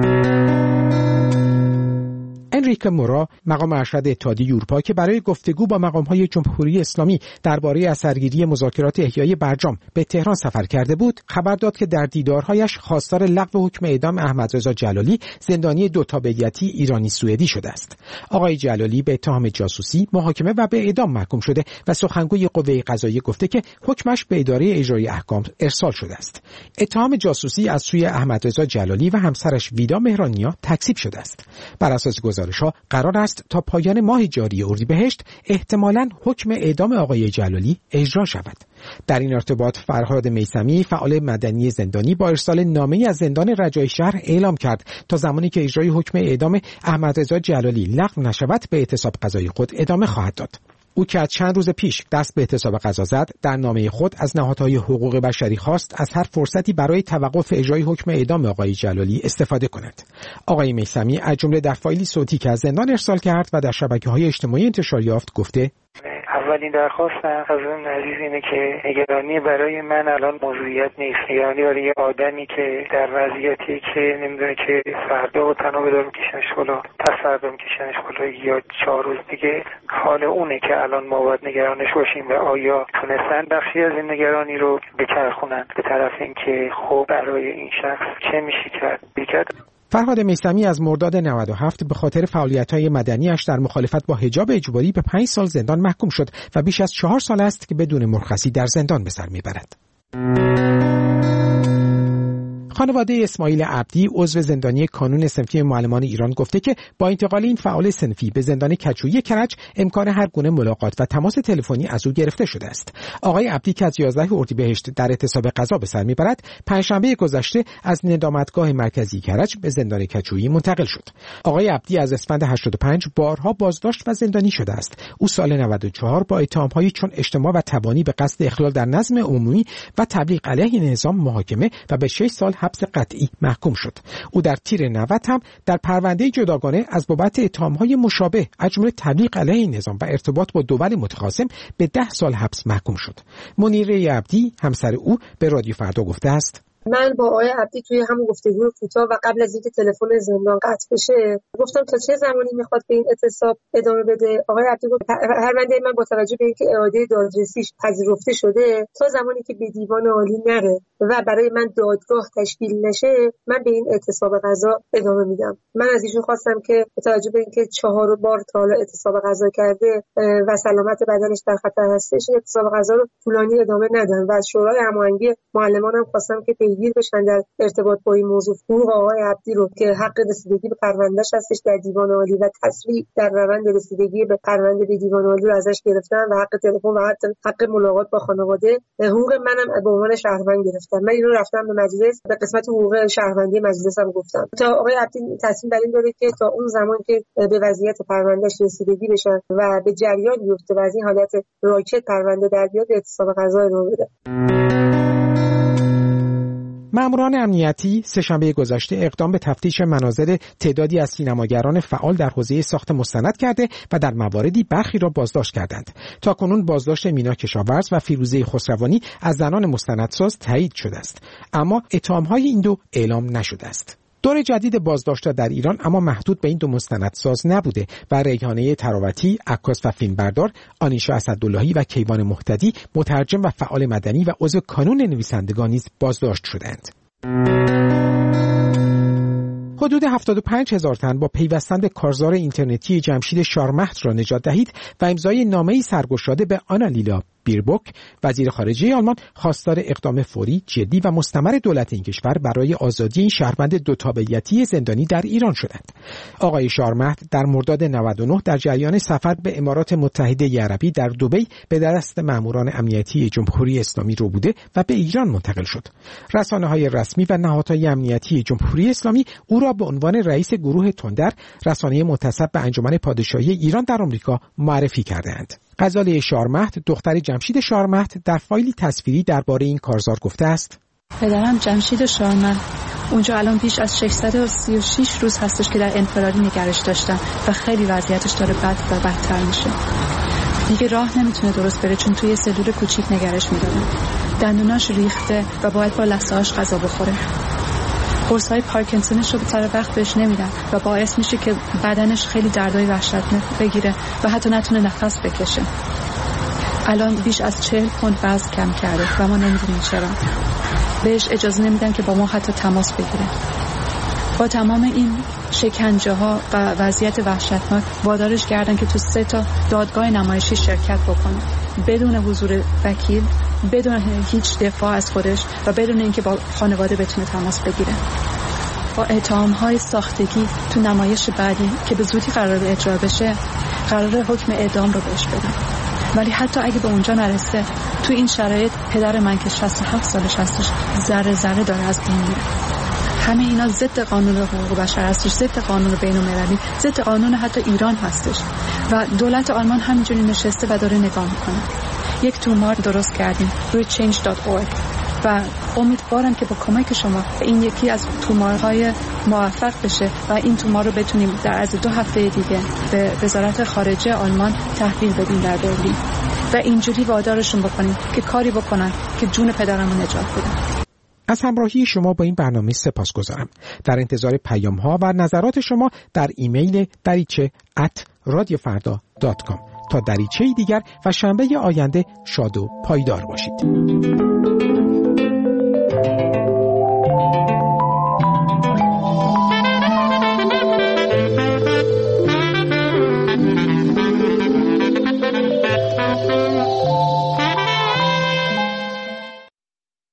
انریک مورا، مقام ارشد اتحادیه اروپا که برای گفتگو با مقام‌های جمهوری اسلامی درباره اثرگیری مذاکرات احیای برجام به تهران سفر کرده بود، خبر داد که در دیدارهایش خواستار لغو حکم اعدام احمدرضا جلالی، زندانی دو تابعیتی ایرانی سوئدی شده است. آقای جلالی به اتهام جاسوسی، محاکمه و به اعدام محکوم شده و سخنگوی قوه قضاییه گفته که حکمش به اداره اجرای احکام ارسال شده است. اتهام جاسوسی از سوی احمدرضا جلالی و همسرش ویدا مهرانیا تکذیب شده است. بر اساس گزارش‌ها قرار است تا پایان ماه جاری اردیبهشت احتمالاً حکم اعدام آقای جلالی اجرا شود. در این ارتباط فرهاد میثمی، فعال مدنی زندانی، با ارسال نامه‌ای از زندان رجای شهر اعلام کرد تا زمانی که اجرای حکم اعدام احمدرضا جلالی لغو نشود به اعتصاب قضایی خود ادامه خواهد داد. او که از چند روز پیش دست به اعتصاب غذا زد، در نامه خود از نهادهای حقوق بشری خواست از هر فرصتی برای توقف اجرای حکم اعدام آقای جلالی استفاده کند. آقای میثمی از جمله در فایلی صوتی که از زندان ارسال کرد و در شبکه‌های اجتماعی انتشار یافت گفته: اولین درخواستم از اون عزیز اینه که نگرانی برای من الان موضوعیت نیست. نگرانی برای یه آدمی که در وضعیتی که نمیدونه که فردا و تنها بدار میکشنش بالا، پس فردا میکشنش بالا یا چهار روز دیگه، حال اونه که الان ما باید نگرانش باشیم و آیا تونستن بخشی از این نگرانی رو بچرخونن به طرف اینکه خب برای این شخص چه میشه کرد بیکرد. فرهاد میثمی از مرداد نود و هفت به خاطر فعالیت‌های مدنی‌اش در مخالفت با حجاب اجباری به پنج سال زندان محکوم شد و بیش از چهار سال است که بدون مرخصی در زندان به سر می‌برد. خانواده اسماعیل عبدی عضو زندانی کانون صنفی معلمان ایران گفته که با انتقال این فعال صنفی به زندان کجویی کرج امکان هر گونه ملاقات و تماس تلفنی از او گرفته شده است. آقای عبدی که از یازده اردیبهشت در اعتصاب غذا به سر میبرد، پنجشنبه گذشته از ندامتگاه مرکزی کرج به زندان کجویی منتقل شد. آقای عبدی از اسفند هشتاد و پنج بارها بازداشت و زندانی شده است. او سال نود و چهار با اتهام‌هایی چون اجتماع و تبانی به قصد اخلال در نظم عمومی و تبلیغ علیه نظام محاکمه و به شش سال حبس قطعی محکوم شد. او در تیر نود هم در پرونده جداگانه از بابت اتهام‌های مشابه از جمله تبلیغ علیه نظام و ارتباط با دول متخاصم به ده سال حبس محکوم شد. منیره عبدی همسر او به رادیو فردا گفته است: من با آقای عبدی توی همون گفتگو کوتاه و قبل از اینکه تلفن زندان قطع بشه گفتم تا چه زمانی میخواد به این اعتصاب ادامه بده. آقای عبدی گفت پرونده من با توجه به اینکه اعاده دادرسیش پذیرفته شده تا زمانی که به دیوان عالی نره و برای من دادگاه تشکیل نشه من به این اعتصاب غذا ادامه میدم. من از ایشون خواستم که با توجه به اینکه چهار بار تا حالا اعتصاب غذا کرده و سلامت بدنش در خطر هستش اعتصاب غذا رو طولانی ادامه ندن و از شورای هماهنگی معلمانم خواستم که گیر بشن در ارتباط با این موضوع. حقوق آقای عبدی رو که حق رسیدگی به پروندهش هستش در دیوان عالی و تسریع در روند رسیدگی به پرونده به دیوان عالی رو ازش گرفتن و حق تلفن و حق ملاقات با خانواده. حقوق منم به عنوان شهروند گرفتم. من اینو رفتم به مجلس به قسمت حقوق شهروندی مجلسم گفتم تا آقای عبدی تصمیم بر این داره که تا اون زمان که به وضعیت پروندهش رسیدگی بشن و به جریان بیفته و از این حالت راکت پرونده در بیاد اعتصاب غذا رو بده. ماموران امنیتی سه‌شنبه گذشته اقدام به تفتیش منازل تعدادی از سینماگران فعال در حوزه ساخت مستند کرده و در مواردی برخی را بازداشت کردند. تاکنون بازداشت مینا کشاورز و فیروزه خسروانی از زنان مستندساز تایید شده است، اما اتهام‌های این دو اعلام نشده است. دور جدید بازداشت‌ها در ایران اما محدود به این دو مستندساز نبوده و ریحانه تراوتی، عکاس و فیلمبردار، آنیشا اسداللهی و کیوان مهتدی، مترجم و فعال مدنی و عضو کانون نویسندگان نیز بازداشت شدند. حدود هفتاد و پنج هزار تن با پیوستن به کارزار اینترنتی جمشید شارمهد را نجات دهید و امضای نامه‌ای سرگشاده به آنالیلا بیربوک وزیر خارجه آلمان خواستار اقدام فوری، جدی و مستمر دولت این کشور برای آزادی این شهروند دو تابعیتی زندانی در ایران شدند. آقای شارمهد در مرداد نود و نه در جریان سفر به امارات متحده عربی در دبی به دست ماموران امنیتی جمهوری اسلامی رو بوده و به ایران منتقل شد. رسانه‌های رسمی و نهادهای امنیتی جمهوری اسلامی او را به عنوان رئیس گروه تندر، رسانه منتسب به انجمن پادشاهی ایران در آمریکا معرفی کردند. غزاله شارمهد دختر جمشید شارمهد در فایلی تصویری درباره این کارزار گفته است: پدرم جمشید شارمهد اونجا الان بیش از ششصد و سی و شش روز هستش که در انفرادی نگرش داشتن و خیلی وضعیتش داره بد و بدتر میشه. دیگه راه نمیتونه درست بره چون توی سلول کوچیک نگرش میدارن. دندوناش ریخته و باید با لثه‌هاش غذا بخوره. قرص‌های پارکینسونش رو به سر وقت بهش نمیدن و باعث میشه که بدنش خیلی دردای وحشتناک بگیره و حتی نتونه نفس بکشه. الان بیش از چهل پوند وزن کم کرده و ما نمیدونیم چرا. بهش اجازه نمیدن که با ما حتی تماس بگیره. با تمام این شکنجه ها و وضعیت وحشتناک وادارش کردن که تو سه تا دادگاه نمایشی شرکت بکنه بدون حضور وکیل، بدون هیچ دفاع از خودش و بدون اینکه با خانواده بتونه تماس بگیره. با اتهام‌های ساختگی تو نمایش بعدی که به زودی قرار اجرا بشه قرار حکم اعدام رو بهش بدن. ولی حتی اگه به اونجا نرسه تو این شرایط پدر من که شصت و هفت سالش هستش ذره ذره داره از بین میره. همه اینا ضد قانون حقوق بشر هستش، ضد قانون بین‌المللی، ضد قانون حتی ایران هستش و دولت آلمان همینجوری نشسته و داره نگاه میکنه. یک تومار درست کردیم روی چنج دات اورگ و امیدوارم که با کمک شما این یکی از تومارهای موفق بشه و این تومار رو بتونیم در عرض دو هفته دیگه به وزارت خارجه آلمان تحویل بدیم در برلین و اینجوری وادارشون بکنیم که کاری بکنن که جون پدرمو نجات بدن. از همراهی شما با این برنامه سپاسگزارم. در انتظار پیام ها و نظرات شما در ایمیل دریچه ات رادیو فردا دات کام. تا دریچه دیگر و شنبه آینده شاد و پایدار باشید.